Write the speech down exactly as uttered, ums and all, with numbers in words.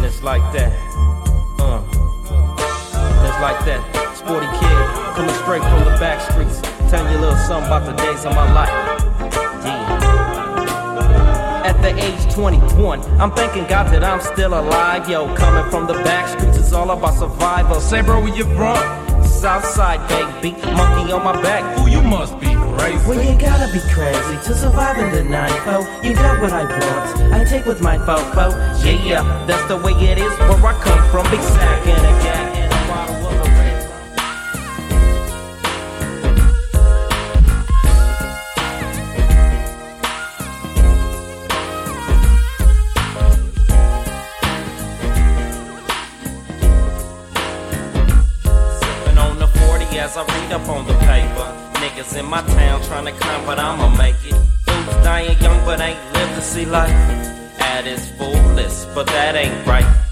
it's like that. Uh, it's like that. Sporty kid, coming straight from the back streets, telling you a little something about the days of my life. Yeah. At the age twenty-one, I'm thanking God that I'm still alive. Yo, coming from the back streets is all about survival. Say, bro, where you from? Southside, baby, monkey on my back. Ooh, you must be crazy. Well, you gotta be crazy to survive in the night, fo. You got what I want, I take with my fofo. Yeah, yeah, that's the way it is where I come from. Big sack and a gat and a bottle of a red. As I read up on the paper, niggas in my town trying to climb, but I'ma make it. Dudes dying young, but ain't lived to see life at its fullest, but that ain't right.